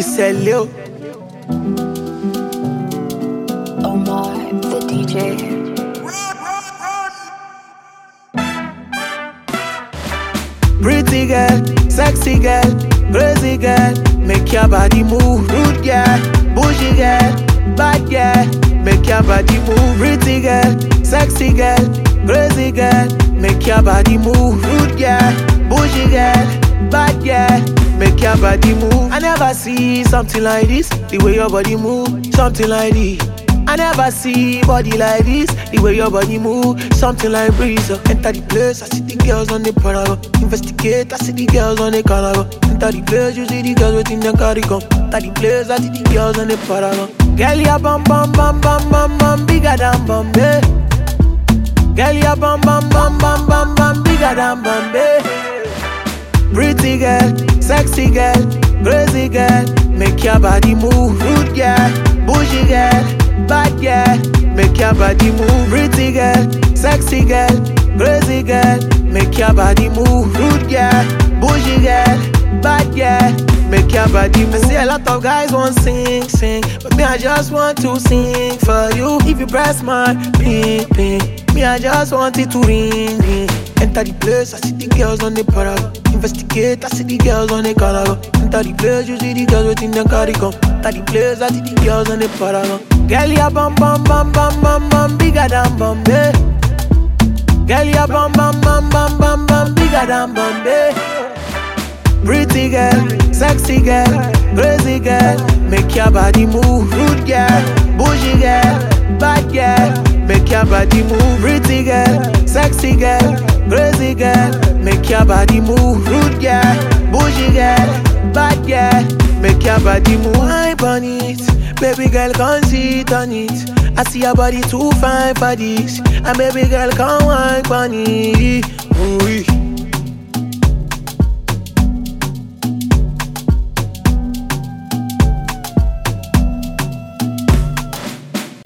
Celio. Omar, the DJ. Pretty girl, sexy girl, crazy girl, make your body move. Rude girl, bougie girl, bad girl, make your body move. Pretty girl, sexy girl, crazy girl, make your body move. Rude girl, bougie girl, bad girl, make your body move. I never see something like this, the way your body move, something like this. I never see body like this, the way your body move, something like breeze. Enter the place, I see the girls on the paragon. Investigate, I see the girls on the carnival. Enter the place, you see the girls waiting them carry come. Enter the place, I see the girls on the paragon. Girl, ya bum bum bum bum bum bum, bigger than Bombay. Girl, ya bum bum bum bum bum bum, bigger than Bombay. Pretty girl, sexy girl, crazy girl, make your body move. Rude girl, bougie girl, bad girl, make your body move. Pretty girl, sexy girl, crazy girl, make your body move. Rude girl, bougie girl, bad girl, make your body move. I see a lot of guys want sing, but me I just want to sing for you. If you press my ping, me I just want it to ring. Enter the place, I see the girls on the paragon. Investigate, I see the girls on the carnival. Enter the place, you see the girls waiting them carry come. Enter the place, I see the girls on the paragon. Girl, ya bum bum bum bum bum bum, bigger than Bombay. Girl, ya bum bum bum bum bum bum, bigger than Bombay. Pretty girl, sexy girl, crazy girl, make your body move. Rude girl, bougie girl, bad girl, make your body move. Pretty girl, sexy girl, crazy girl, make your body move. Rude girl, bougie girl, bad girl, make your body move. Hype on it, baby girl can't sit on it. I see your body too fine for this, and baby girl can't hype on it. Ooh,